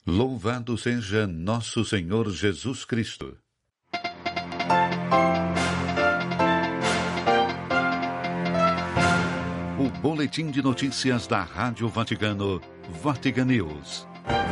Louvado seja nosso Senhor Jesus Cristo. O boletim de notícias da Rádio Vaticano, Vatican News.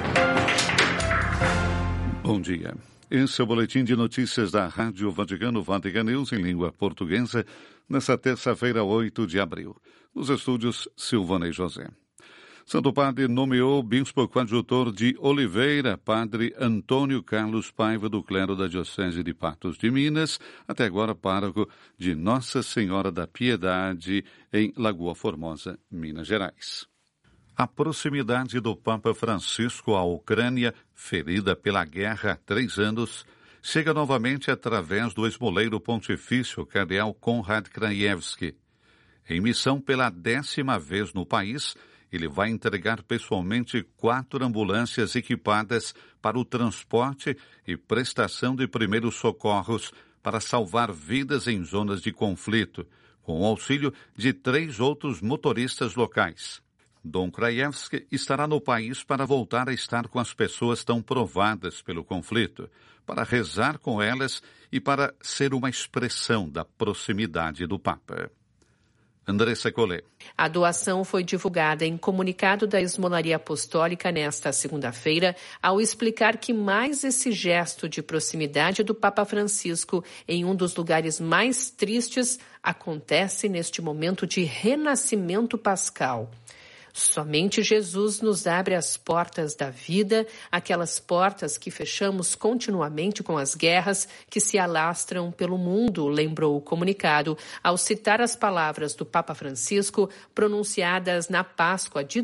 Bom dia. Esse é o boletim de notícias da Rádio Vaticano, Vatican News, em língua portuguesa, nesta terça-feira, 8 de abril. Nos estúdios, Silvana e José. Santo Padre nomeou bispo coadjutor de Oliveira, Padre Antônio Carlos Paiva, do clero da Diocese de Patos de Minas, até agora pároco de Nossa Senhora da Piedade, em Lagoa Formosa, Minas Gerais. A proximidade do Papa Francisco à Ucrânia, ferida pela guerra há 3 anos, chega novamente através do esmoleiro pontifício cardeal Konrad Krajewski. Em missão pela 10ª vez no país, ele vai entregar pessoalmente 4 ambulâncias equipadas para o transporte e prestação de primeiros socorros para salvar vidas em zonas de conflito, com o auxílio de 3 outros motoristas locais. Dom Krajewski estará no país para voltar a estar com as pessoas tão provadas pelo conflito, para rezar com elas e para ser uma expressão da proximidade do Papa. Andressa Collet. A doação foi divulgada em comunicado da Esmolaria Apostólica nesta segunda-feira, ao explicar que mais esse gesto de proximidade do Papa Francisco em um dos lugares mais tristes acontece neste momento de renascimento pascal. Somente Jesus nos abre as portas da vida, aquelas portas que fechamos continuamente com as guerras que se alastram pelo mundo, lembrou o comunicado, ao citar as palavras do Papa Francisco pronunciadas na Páscoa de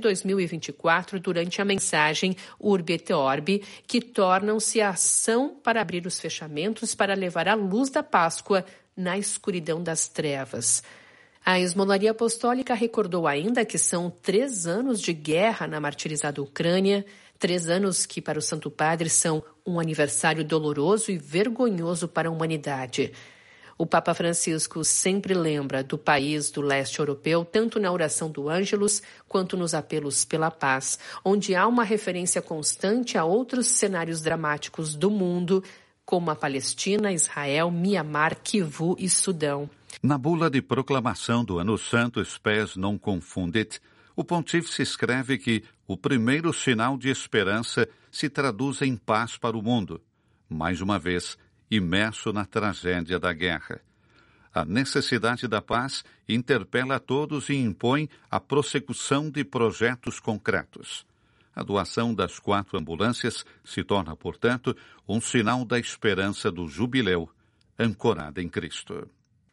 2024 durante a mensagem Urbi et Orbi, que tornam-se a ação para abrir os fechamentos para levar a luz da Páscoa na escuridão das trevas. A Esmolaria Apostólica recordou ainda que são 3 anos de guerra na martirizada Ucrânia, 3 anos que para o Santo Padre são um aniversário doloroso e vergonhoso para a humanidade. O Papa Francisco sempre lembra do país do leste europeu, tanto na oração do Ângelus quanto nos apelos pela paz, onde há uma referência constante a outros cenários dramáticos do mundo, como a Palestina, Israel, Mianmar, Kivu e Sudão. Na bula de proclamação do Ano Santo Spes non confundit, o pontífice escreve que o primeiro sinal de esperança se traduz em paz para o mundo, mais uma vez imerso na tragédia da guerra. A necessidade da paz interpela a todos e impõe a prossecução de projetos concretos. A doação das 4 ambulâncias se torna, portanto, um sinal da esperança do jubileu, ancorada em Cristo.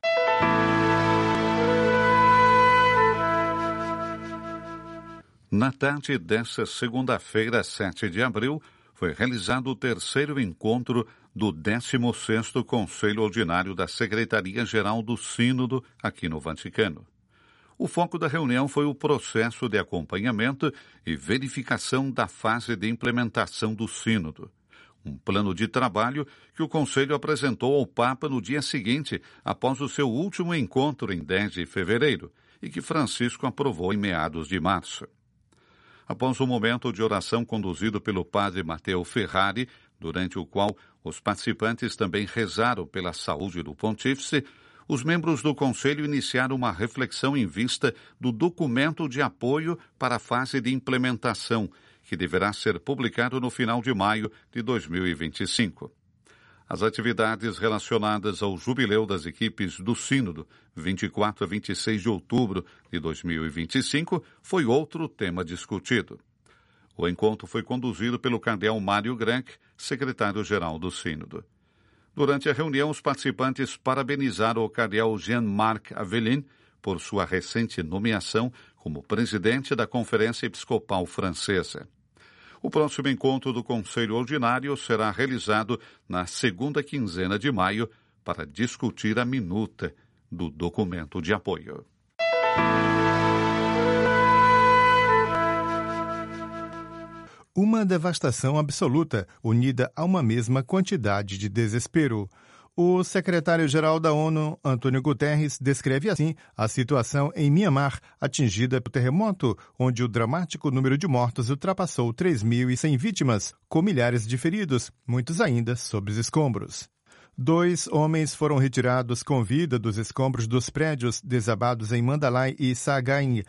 Na tarde desta segunda-feira, 7 de abril, foi realizado o 3º encontro do 16º Conselho Ordinário da Secretaria-Geral do Sínodo, aqui no Vaticano. O foco da reunião foi o processo de acompanhamento e verificação da fase de implementação do Sínodo. Um plano de trabalho que o Conselho apresentou ao Papa no dia seguinte, após o seu último encontro em 10 de fevereiro, e que Francisco aprovou em meados de março. Após um momento de oração conduzido pelo padre Matteo Ferrari, durante o qual os participantes também rezaram pela saúde do pontífice, os membros do Conselho iniciaram uma reflexão em vista do documento de apoio para a fase de implementação, que deverá ser publicado no final de maio de 2025. As atividades relacionadas ao jubileu das equipes do Sínodo, 24 a 26 de outubro de 2025, foi outro tema discutido. O encontro foi conduzido pelo cardeal Mário Granck, secretário-geral do Sínodo. Durante a reunião, os participantes parabenizaram o cardeal Jean-Marc Aveline por sua recente nomeação como presidente da Conferência Episcopal Francesa. O próximo encontro do Conselho Ordinário será realizado na 2ª quinzena de maio para discutir a minuta do documento de apoio. Uma devastação absoluta, unida a uma mesma quantidade de desespero. O secretário-geral da ONU, Antônio Guterres, descreve assim a situação em Mianmar, atingida pelo terremoto, onde o dramático número de mortos ultrapassou 3.100 vítimas, com milhares de feridos, muitos ainda sob os escombros. 2 homens foram retirados com vida dos escombros dos prédios desabados em Mandalay e Sagaing,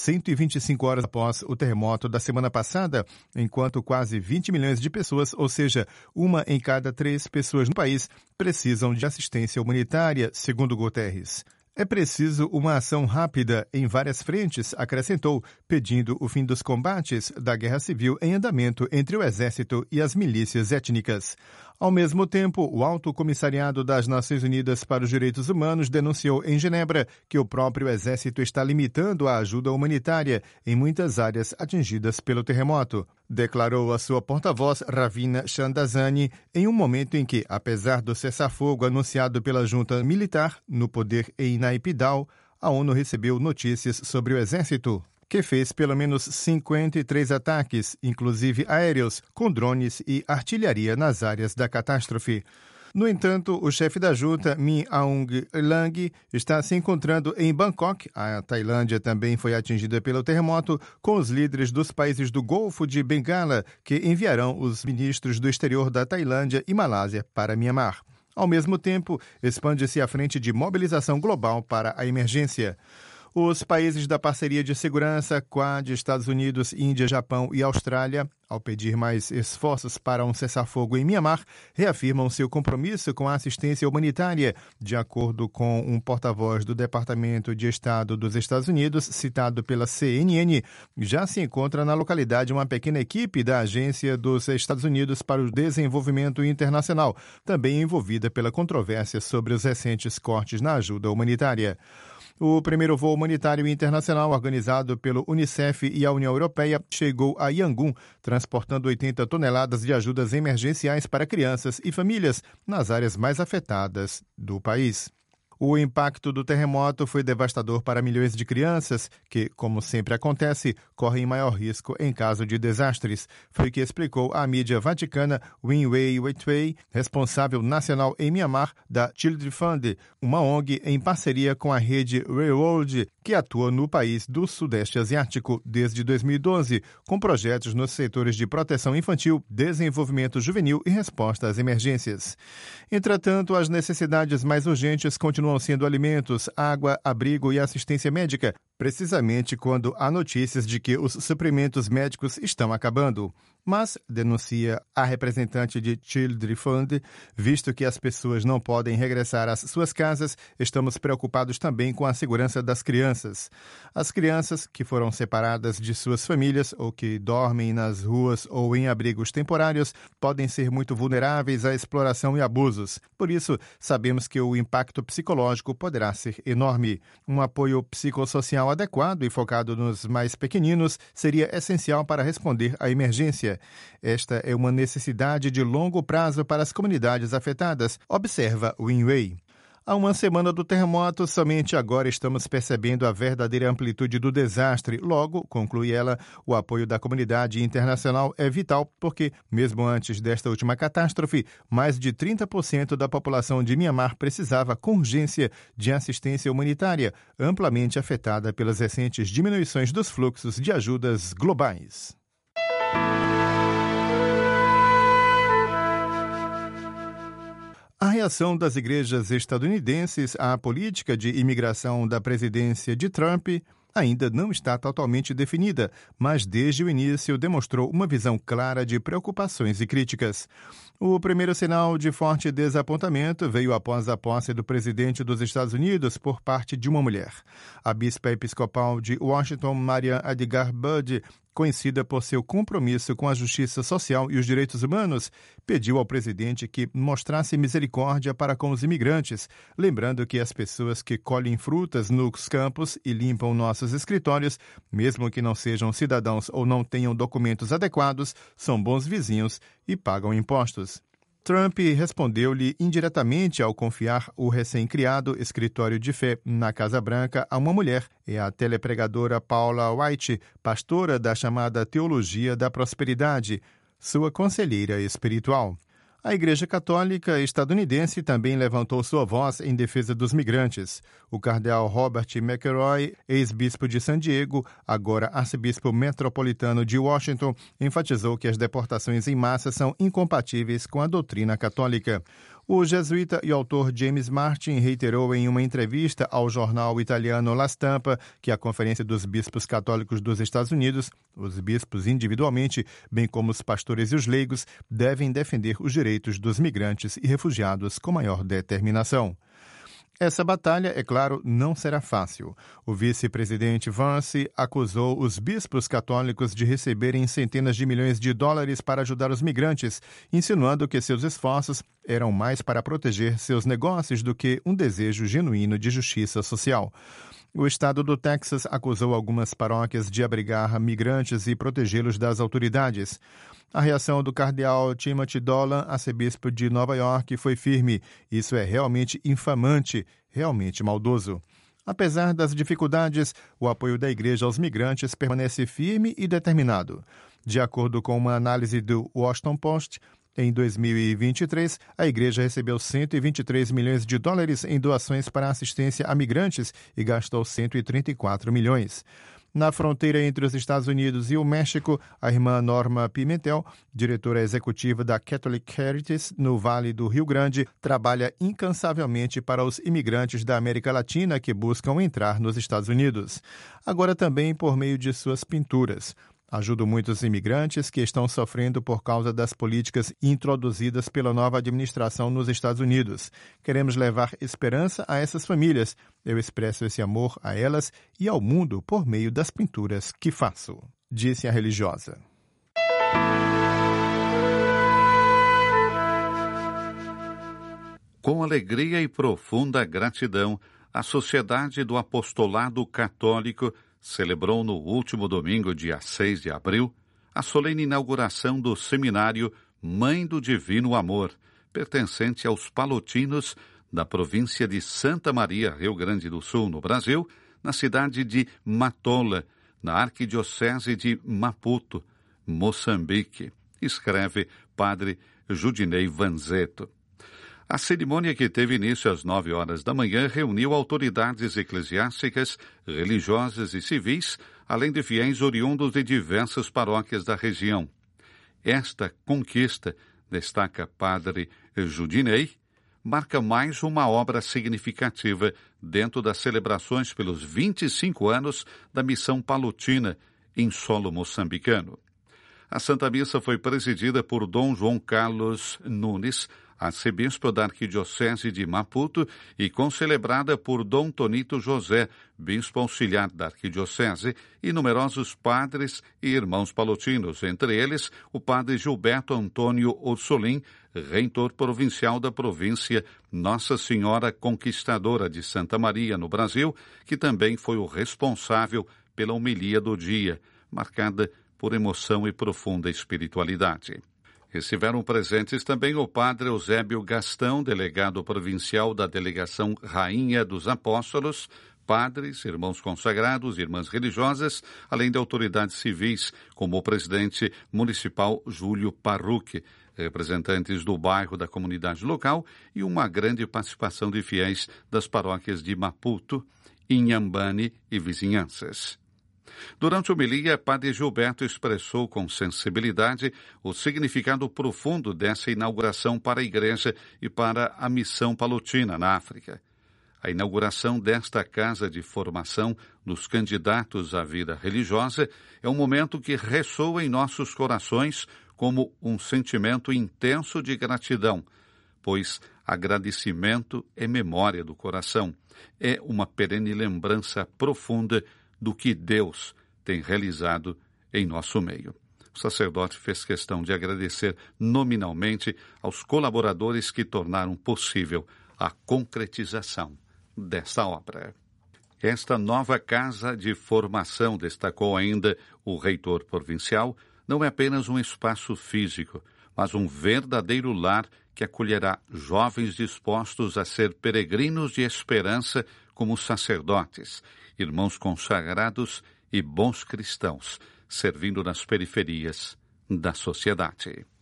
125 horas após o terremoto da semana passada, enquanto quase 20 milhões de pessoas, ou seja, 1 em cada 3 pessoas no país, precisam de assistência humanitária, segundo Guterres. É preciso uma ação rápida em várias frentes, acrescentou, pedindo o fim dos combates da guerra civil em andamento entre o exército e as milícias étnicas. Ao mesmo tempo, o Alto Comissariado das Nações Unidas para os Direitos Humanos denunciou em Genebra que o próprio exército está limitando a ajuda humanitária em muitas áreas atingidas pelo terremoto. Declarou a sua porta-voz, Ravina Shamdasani, em um momento em que, apesar do cessar-fogo anunciado pela junta militar no poder em Naypyidaw, a ONU recebeu notícias sobre o exército, que fez pelo menos 53 ataques, inclusive aéreos, com drones e artilharia nas áreas da catástrofe. No entanto, o chefe da junta, Min Aung Hlaing, está se encontrando em Bangkok. A Tailândia também foi atingida pelo terremoto, com os líderes dos países do Golfo de Bengala, que enviarão os ministros do exterior da Tailândia e Malásia para Mianmar. Ao mesmo tempo, expande-se a frente de mobilização global para a emergência. Os países da parceria de segurança, Quad, Estados Unidos, Índia, Japão e Austrália, ao pedir mais esforços para um cessar-fogo em Mianmar, reafirmam seu compromisso com a assistência humanitária. De acordo com um porta-voz do Departamento de Estado dos Estados Unidos, citado pela CNN, já se encontra na localidade uma pequena equipe da Agência dos Estados Unidos para o Desenvolvimento Internacional, também envolvida pela controvérsia sobre os recentes cortes na ajuda humanitária. O primeiro voo humanitário internacional organizado pelo Unicef e a União Europeia chegou a Yangon, transportando 80 toneladas de ajudas emergenciais para crianças e famílias nas áreas mais afetadas do país. O impacto do terremoto foi devastador para milhões de crianças que, como sempre acontece, correm maior risco em caso de desastres. Foi o que explicou a mídia vaticana Win Wei Wei, responsável nacional em Mianmar da Children Fund, uma ONG em parceria com a rede Railroad, que atua no país do Sudeste Asiático desde 2012, com projetos nos setores de proteção infantil, desenvolvimento juvenil e resposta às emergências. Entretanto, as necessidades mais urgentes continuam sendo alimentos, água, abrigo e assistência médica, precisamente quando há notícias de que os suprimentos médicos estão acabando. Mas, denuncia a representante de Children Fund, visto que as pessoas não podem regressar às suas casas, estamos preocupados também com a segurança das crianças. As crianças que foram separadas de suas famílias ou que dormem nas ruas ou em abrigos temporários podem ser muito vulneráveis à exploração e abusos. Por isso, sabemos que o impacto psicológico poderá ser enorme. Um apoio psicossocial adequado e focado nos mais pequeninos seria essencial para responder à emergência. Esta é uma necessidade de longo prazo para as comunidades afetadas, observa Win Wei. Há uma semana do terremoto, somente agora estamos percebendo a verdadeira amplitude do desastre. Logo, conclui ela, o apoio da comunidade internacional é vital porque, mesmo antes desta última catástrofe, mais de 30% da população de Mianmar precisava com urgência de assistência humanitária, amplamente afetada pelas recentes diminuições dos fluxos de ajudas globais. A reação das igrejas estadunidenses à política de imigração da presidência de Trump ainda não está totalmente definida, mas desde o início demonstrou uma visão clara de preocupações e críticas. O primeiro sinal de forte desapontamento veio após a posse do presidente dos Estados Unidos por parte de uma mulher. A bispa episcopal de Washington, Marian Edgar Budd, conhecida por seu compromisso com a justiça social e os direitos humanos, pediu ao presidente que mostrasse misericórdia para com os imigrantes, lembrando que as pessoas que colhem frutas nos campos e limpam nossos escritórios, mesmo que não sejam cidadãos ou não tenham documentos adequados, são bons vizinhos e pagam impostos. Trump respondeu-lhe indiretamente ao confiar o recém-criado escritório de fé na Casa Branca a uma mulher, a telepregadora Paula White, pastora da chamada Teologia da Prosperidade, sua conselheira espiritual. A Igreja Católica estadunidense também levantou sua voz em defesa dos migrantes. O cardeal Robert McElroy, ex-bispo de San Diego, agora arcebispo metropolitano de Washington, enfatizou que as deportações em massa são incompatíveis com a doutrina católica. O jesuíta e autor James Martin reiterou em uma entrevista ao jornal italiano La Stampa que a Conferência dos Bispos Católicos dos Estados Unidos, os bispos individualmente, bem como os pastores e os leigos, devem defender os direitos dos migrantes e refugiados com maior determinação. Essa batalha, é claro, não será fácil. O vice-presidente Vance acusou os bispos católicos de receberem centenas de milhões de dólares para ajudar os migrantes, insinuando que seus esforços eram mais para proteger seus negócios do que um desejo genuíno de justiça social. O estado do Texas acusou algumas paróquias de abrigar migrantes e protegê-los das autoridades. A reação do cardeal Timothy Dolan, arcebispo de Nova York, foi firme. Isso é realmente infamante, realmente maldoso. Apesar das dificuldades, o apoio da Igreja aos migrantes permanece firme e determinado. De acordo com uma análise do Washington Post, em 2023, a Igreja recebeu 123 milhões de dólares em doações para assistência a migrantes e gastou 134 milhões. Na fronteira entre os Estados Unidos e o México, a irmã Norma Pimentel, diretora executiva da Catholic Charities no Vale do Rio Grande, trabalha incansavelmente para os imigrantes da América Latina que buscam entrar nos Estados Unidos. Agora também por meio de suas pinturas. Ajuda muitos imigrantes que estão sofrendo por causa das políticas introduzidas pela nova administração nos Estados Unidos. Queremos levar esperança a essas famílias. Eu expresso esse amor a elas e ao mundo por meio das pinturas que faço, disse a religiosa. Com alegria e profunda gratidão, a Sociedade do Apostolado Católico celebrou no último domingo, dia 6 de abril, a solene inauguração do seminário Mãe do Divino Amor, pertencente aos palotinos da província de Santa Maria, Rio Grande do Sul, no Brasil, na cidade de Matola, na arquidiocese de Maputo, Moçambique, escreve padre Judinei Vanzeto. A cerimônia, que teve início às 9 horas da manhã, reuniu autoridades eclesiásticas, religiosas e civis, além de fiéis oriundos de diversas paróquias da região. Esta conquista, destaca padre Judinei, marca mais uma obra significativa dentro das celebrações pelos 25 anos da missão palotina em solo moçambicano. A Santa Missa foi presidida por Dom João Carlos Nunes, arcebispo da Arquidiocese de Maputo, e concelebrada por Dom Tonito José, bispo auxiliar da Arquidiocese, e numerosos padres e irmãos palotinos, entre eles o padre Gilberto Antônio Orsolim, reitor provincial da província Nossa Senhora Conquistadora de Santa Maria, no Brasil, que também foi o responsável pela homilia do dia, marcada por emoção e profunda espiritualidade. Estiveram presentes também o padre Eusébio Gastão, delegado provincial da Delegação Rainha dos Apóstolos, padres, irmãos consagrados, irmãs religiosas, além de autoridades civis, como o presidente municipal Júlio Parrucchi, representantes do bairro da comunidade local e uma grande participação de fiéis das paróquias de Maputo, Inhambane e vizinhanças. Durante a homilia, padre Gilberto expressou com sensibilidade o significado profundo dessa inauguração para a Igreja e para a missão palotina na África. A inauguração desta casa de formação dos candidatos à vida religiosa é um momento que ressoa em nossos corações como um sentimento intenso de gratidão, pois agradecimento é memória do coração, é uma perene lembrança profunda do que Deus tem realizado em nosso meio. O sacerdote fez questão de agradecer nominalmente aos colaboradores que tornaram possível a concretização desta obra. Esta nova casa de formação, destacou ainda o reitor provincial, não é apenas um espaço físico, mas um verdadeiro lar que acolherá jovens dispostos a ser peregrinos de esperança como sacerdotes, irmãos consagrados e bons cristãos, servindo nas periferias da sociedade.